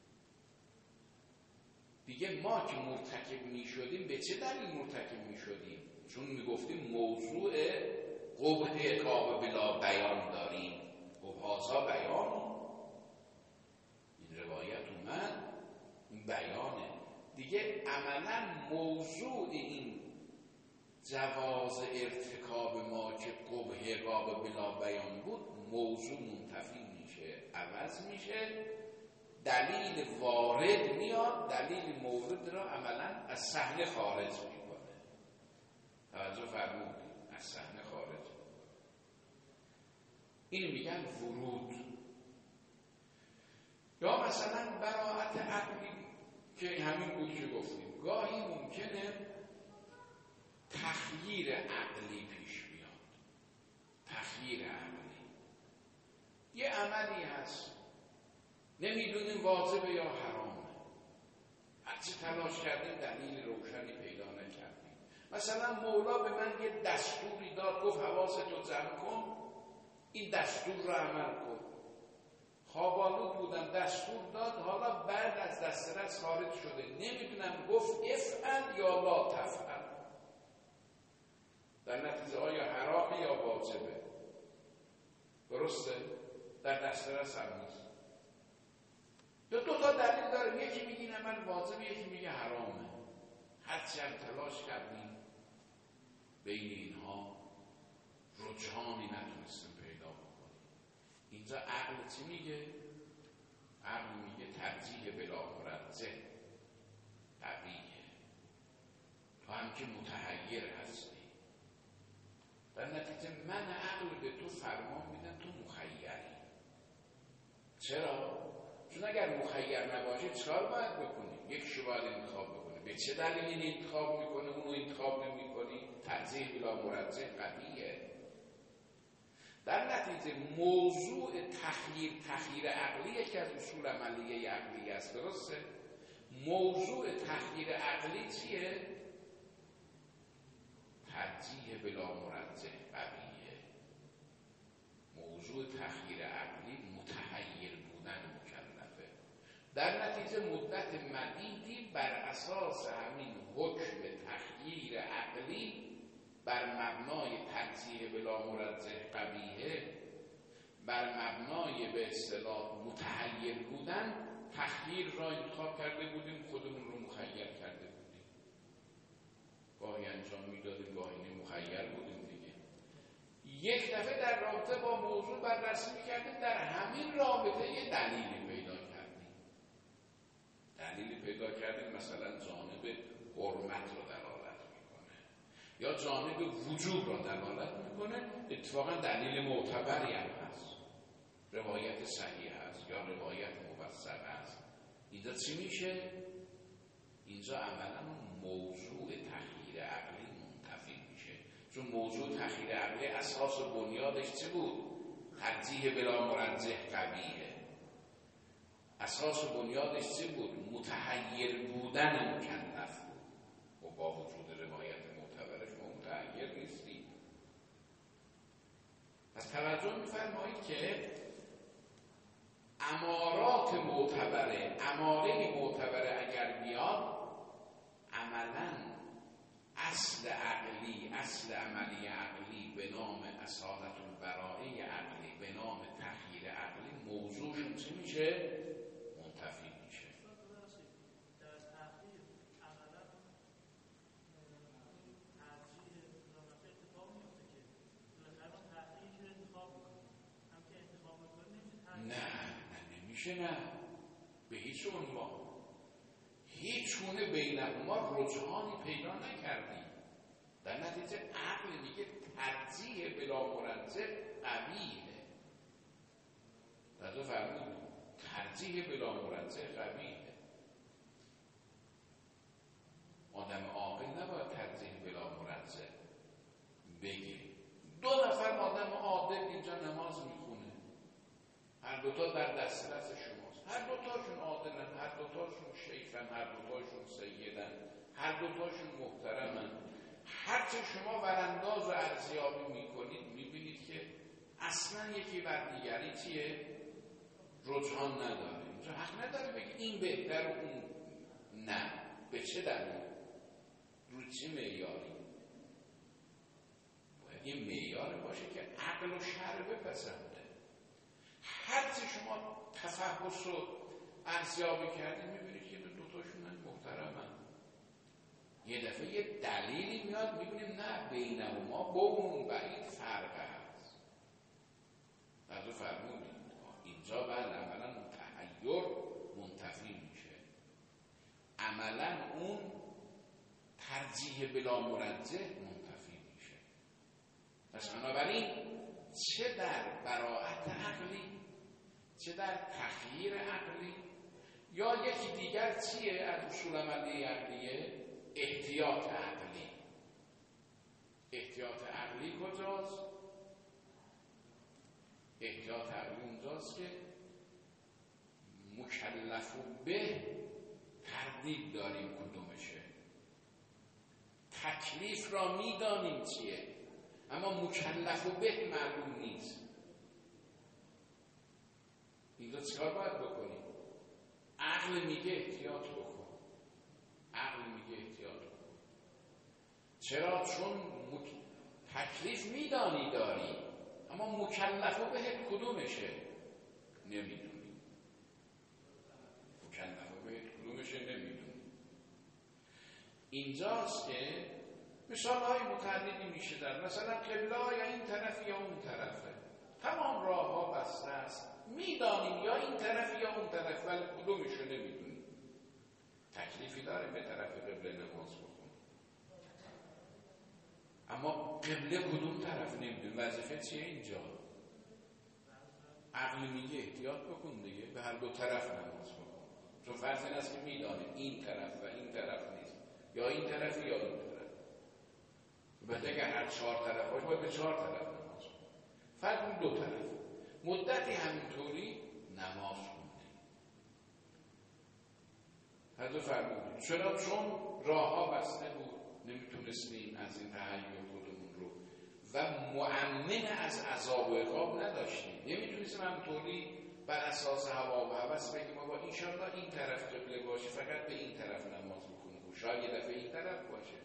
دیگه ما که مرتکب می‌شدیم به چه دلیل مرتکب می‌شدیم؟ چون میگفتیم موضوع قبح عقاب بلا بیان داریم. هازا بیان، این روایت اومد، این بیانه دیگه. عملا موضوع این جواز ارتکاب ما که قبح عقاب بلا بیان بود، موضوع منتفی میشه، عوض میشه، دلیل وارد میاد، دلیل مورد را عملا از صحنه خارج میکنه. توجه فرمودید؟ از صحنه خارج. این میگن ورود. یا مثلا براءت عقلی که همین بود که گفتیم، گاهی ممکنه تخییر عقلی پیش بیاد. تخییر عقلی، یه عملی هست نمیدونیم واجبه یا حرامه، هرچی تلاش کردیم دلیل روشنی پیدا نکردیم. مثلا مولا به من یه دستوری داد، گفت حواستو جمع کن، این دستور رو عمل کن. خوابالود بودم، دستور داد، حالا بعد از دسترس خارج شده، نمیدونم گفت افعل یا لا تفعل، در نتیجه آیا حرامه یا واجبه. درسته؟ در دسترس هم نیست. یا دو تا دلیل داریم، یکی میگه این عمل واجبه، یکی میگه حرامه. هرچی هم تلاش کردیم بین اینها رجحانی نتونستیم پیدا بکنیم. اینجا عقل چی میگه؟ عقل میگه ترجیح بلا مرجح طبیعیه، تو هم که متحیر هستی. در نتیجه من عقل به تو فرمان میدم تو مخیری. چرا؟ چون اگر مخیر نباشی چکار باید بکنی؟ یکیشو باید انتخاب بکنی. به چه دلیل این انتخاب میکنه اونو انتخاب نمیکنی؟ ترجیح بلا مرجح قطعیه. در نتیجه موضوع تخییر عقلی یکی از اصول عملیه عقلی است. درسته؟ موضوع تخییر عقلی چیه؟ ترجیح بلا مرجح قویه. موضوع تخییر عقلی متحیر بودن مکلفه. در نتیجه مدت مدیدی بر اساس همین حکم تخییر عقلی، بر مبنای ترجیح بلا مرجح قبیحه، بر مبنای به اصطلاح متحیر بودن، تخییر را انتخاب کرده بودیم، خودمون رو مخیر کرده بودیم. گاهی انجام میدادیم، گاهی مخیر بودیم دیگه. یک دفعه در رابطه با موضوع بررسی میکردیم، در همین رابطه یه دلیلی پیدا کردیم. دلیلی پیدا کردیم مثلا جانب حرمت رو دلالت میکنه یا جانب وجوب رو دلالت میکنه. اتفاقا دلیل معتبری هم هست، روایت صحیح هست یا روایت موثق هست. اینجا چی میشه؟ اینجا عملا موضوع تخییر عقلی منتفی میشه، چون موضوع تخییر عقلی اساس و بنیادش چه بود؟ ترجیح بلا مرجح قبیحه. اساس و بنیادش چه بود؟ متحیر بودن مکلف بود و با وجود روایت که امارات معتبره، اماره معتبره اگر بیاد، عملاً اصل عقلی، اصل عملی عقلی به نام اصالت البرائی عقلی، به نام تخییر عقلی، موضوعشون چه میشه؟ منتفی میشه. در تحقیق عملا ترجیح اتفاق میفته که بالاخره تحقیقی که انتخاب میکنه، هم که انتخاب میکنه نمیشه نمیشه، نه به هیچ عنوان، هیچ گونه بینهما رجحانی پیدا نکردی. در نتیجه عقل میگه ترجیح بلا مرجح قبیحه. توجه فرمودید؟ ترجیح بلا مرجح قبیحه. آدم عاقل نباید ترجیح بلا مرجح بگه. دو نفر آدم عادل اینجا نماز میخونه، هر دوتا در دسترس شماست، هر دوتاشون عادلن، هر دوتاشون شیخن، هر دوتاشون سیدن، هر دوتاشون محترمن. هرچه شما ورانداز و ارزیابی میکنید میبینید که اصلا یکی بر دیگری چیه؟ رجحان نداره. اینجا حق نداره بگی این بهتر و اون نه. به چه دلیل؟ روی چه معیاری؟ باید یه معیار باشه که عقل و شرع بپسنده. هرچی شما تفحص و ارزیابی کردید میبینید که دوتاشون محترمن. یه دفعه یه دلیلی میاد میبینیم نه، بینهما بون بعید فرق هست. بعدو فرمودید اینجا بعد عملا تحیر منتفی میشه، عملا اون ترجیح بلا مرجح منتفی میشه. پس بنابراین چه در براءت عقلی، چه در تخییر عقلی، یا یکی دیگر چیه از اصول عملی عقلیه؟ احتیاط عقلی. احتیاط عقلی کجاست؟ احتیاط عقلی اونجاست که مکلف به تردید داریم کدومشه. تکلیف را میدانیم چیه، اما مکلف به معلوم نیست. اینجا چیکار باید بکنیم؟ عقل میگه احتیاط بکن، عقل میگه احتیاط بکن. چرا؟ چون تکلیف میدانی داری، اما مکلف به کدومشه نمیدونی. مکلف به کدومشه نمیدونی. اینجاست که مثال های متعددی میشه در مثلا قبله یا این طرف یا اون طرفه، تمام راه ها بسته است، میدانیم یا این طرف یا اون طرف، ولی کدومشو نمیدونیم. تکلیفی داره به طرف قبله نماز بخون، اما قبله کدوم طرف نمیدونیم. وظیفه چیه اینجا؟ عقل میگه احتیاط بکن دیگه، به هر دو طرف نماز بخون، چون فرض این است که میدانیم این طرف و این طرف نیست، یا این طرف یا این طرف. البته اگر هر چهار طرف باشه باید به چهار طرف نماز بخون. فرض اون دو طرف مدتی همینطوری نماز خوندیم. حضرت فرمودید چرا؟ چون راه ها بسته بود، نمیتونستیم از این تحیر خودمون رو و مؤمن از عذاب و عقاب نداشتیم. نمیتونستیم همینطوری بر اساس هوا و هوس بگیم ما با انشاءالله این طرف قبله باشه فقط به این طرف نماز بکنیم، شاید یه دفعه این طرف باشه،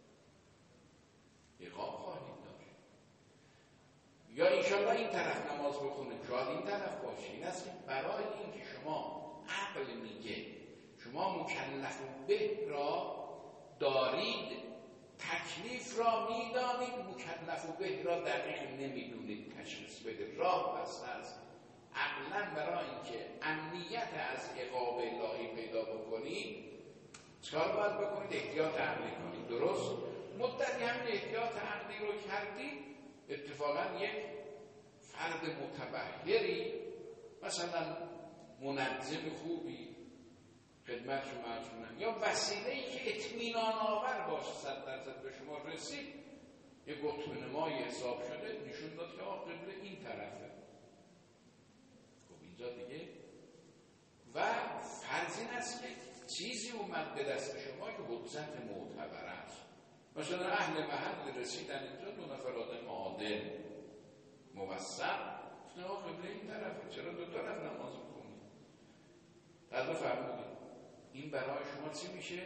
عقاب خواهیم داشت. یا انشاءالله این طرف نماز بخونیم، شاید این طرف باشه. این است که برای اینکه شما عقل میگه شما مکلف به را دارید، تکلیف را میدانید، مکلف به را دقیق نمیدونید، تشخیص بده. راه بسته است. عقلا برای اینکه امنیت از عقاب الهی پیدا بکنید چکار باید بکنید؟ احتیاط عقلی کنید. درست؟ مدتی همین احتیاط عقلی رو کردید، اتفاقا یک فرد متبحری مثلا منظم خوبی خدمت شما عرض کنم، یا وسیله‌ای که اطمینان آور باشه 100% به شما رسید، یه قطب نمایی حساب شده نشون داد که قبله این طرفه. خب اینجا دیگه و فرض این است که چیزی اومد به دست شما که حجت معتبر است. مثلا اهل محل رسیدن اینجا، دو نفر آدم عادل موثق نه قبله این طرفه، چرا دو طرف نماز بخونید؟ تازه فرمودید این برای شما چی میشه؟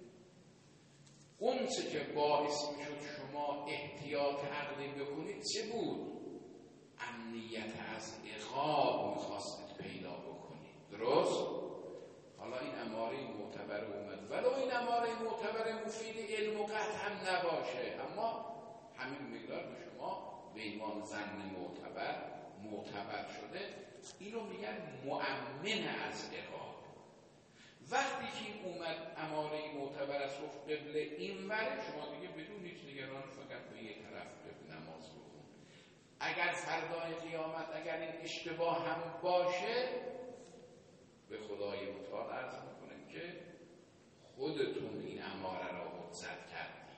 اون چه که باعث میشد شما احتیاط عقلی بکنید چه بود؟ امنیت از عقاب میخواستید پیدا بکنید، درست؟ حالا این اماره معتبر اومد، ولو این اماره معتبر مفید علم و قطع هم نباشه، اما همین مقدار به شما به ایمان ظن معتبر شده، اینو میگن مؤمن از عقاب. وقتی که اومد اماره معتبر از قبله این وره، شما دیگه بدون هیچ نگران فقط به یه طرف نماز بخون. اگر فردای قیامت اگر این اشتباه هم باشه، به خدای متعال عرض میکنیم که خودتون این اماره را حجت کردید.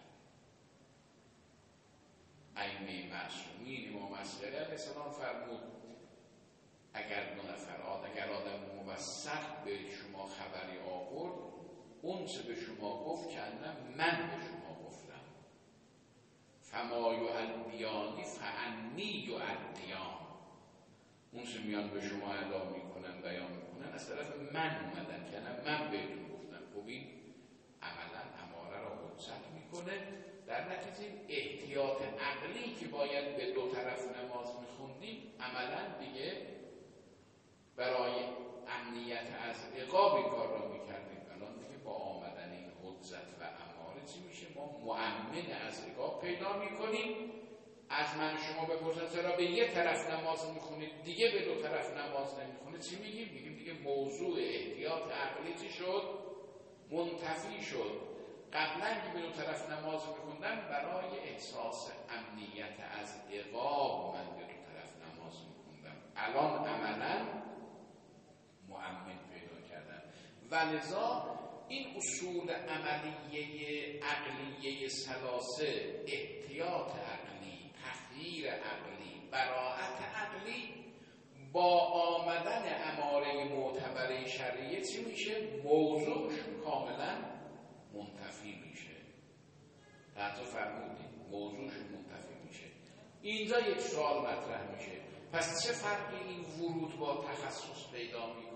ائمه معصومین، امام اصغری علیه السلام فرمود اگر دو نفر اگر آدم موثق به شما خبری آورد، اون چه به شما گفت که من به شما گفتم، فما یعلبیانی فعنی یعلبیان، اون چه میان به شما اعلام میکنن بیان میکنن از طرف من اومدن که من بهتون گفتم. خب این عملا اماره را حجت میکنه. در نتیجه احتیاط عقلی که باید به دو طرف نماز میخوندیم عملا دیگه برای امنیت از عقاب کار را میکردیم. الان دیگه با آمدن این حجت و اماره چی میشه؟ ما مؤمن از عقاب پیدا میکنیم. از من شما بپرسن چرا به یه طرف نماز میخونید دیگه به دو طرف نماز نمیخونید، چی میگیم؟ میگیم دیگه موضوع احتیاط عقلی چی شد؟ منتفی شد. قبلا که به دو طرف نماز میخوندم برای احساس امنیت از عقاب من به دو طرف نماز میخوندم، الان عملا مؤمن پیدا کردم. ولذا این اصول عملیه عقلیه ثلاثه، احتیاط عقلی، تخییر عقلی، براءت عقلی، با آمدن اماره معتبر شرعیه چی میشه؟ موضوعشون کاملا منتفی میشه. حتی فرمودیم موضوعشون منتفی میشه. اینجا یک سوال مطرح میشه، پس چه فرقی این ورود با تخصص پیدا میکنه؟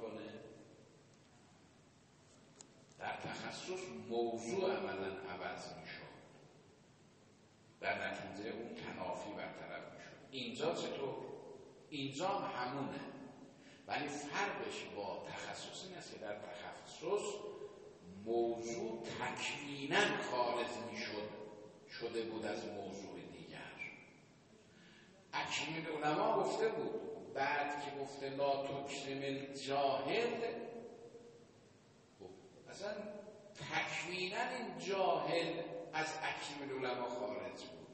در تخصص موضوع عملا عوض میشد، در نتیجه اون تنافی برطرف میشد. اینجا چطور؟ اینجا همونه، ولی فرقش با تخصص این است که در تخصص موضوع تکویناً خارج شده بود از موضوع دیگر. اکمل علما گفته بود بعد که گفته لا تکرم الجاهل، اصلا تکویناً این جاهل از اکمل علما خارج بود،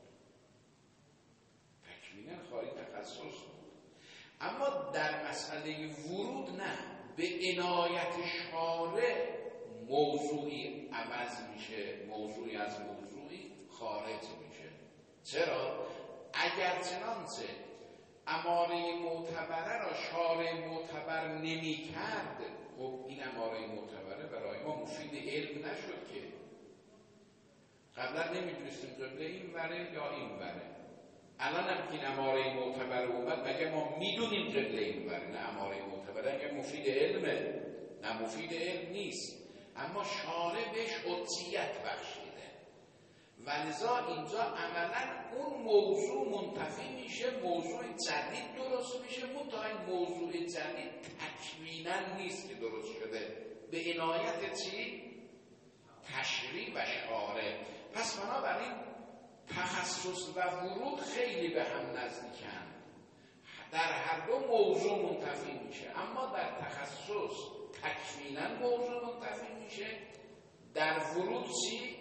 تکویناً خارج تخصص بود. اما در مسئله ورود نه، به عنایت شارع موضوعی عوض میشه، موضوعی از موضوعی خارج میشه. چرا؟ اگر چنانچه اماره معتبره را شارع معتبر نمی کرد، خب این اماره معتبره برای ما مفید علم نشد که. قبلا نمیدونستیم قبله این وره یا این وره، الان هم که این اماره معتبر اومد مگه ما میدونیم قبله این وره؟ نه، اماره معتبره اگه مفید علمه، نه مفید علم نیست، اما شارع بهش حجیت بخشیده. ولذا اینجا عملا اون موضوع منتفی میشه، موضوع جدید درست میشه، منتها این موضوع جدید تکویناً نیست که درست شده، به عنایت چی؟ تشریع و شارع. پس بنابراین تخصص و ورود خیلی به هم نزدیکن، در هر دو موضوع منتفی میشه، اما در تخصص تکویناً موضوع منتفی میشه، در ورود چی؟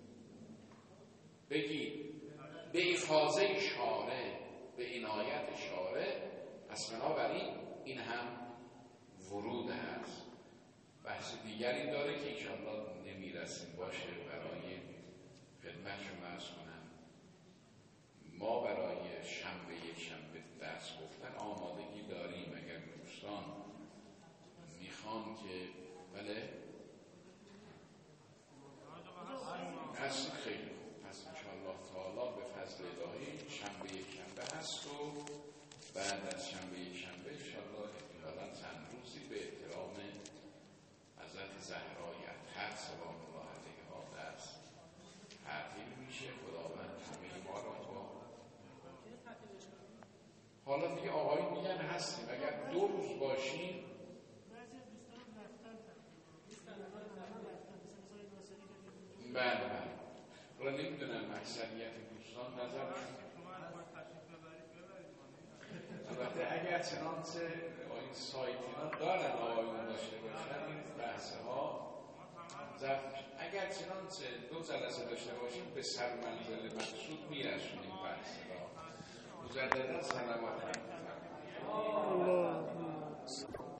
بگید به افاظه شارع، به عنایت شارع. پس بنابراین این هم ورود هست. بحث دیگری داره که انشاءالله نمیرسیم باشه برای خدمت شما عرض کنم. ما برای شنبه یک شنبه درس گفتن آمادگی داریم، اگر دوستان میخوان که بله هست خیلی خوب. پس انشاءالله تعالی به فضل الهی شنبه یک شنبه هست و بعد از شنبه یک بله بله. حالا نمیدونم اکثریت دوستان نظرشون. البته اگر چنانچه این سایت اینا دارن آقایون داشته باشن این بحثه ها اگر چنانچه 2 جلسه داشته باشیم به سر منزل مقصود میرسونیم بحثه را. مجددا سلامت.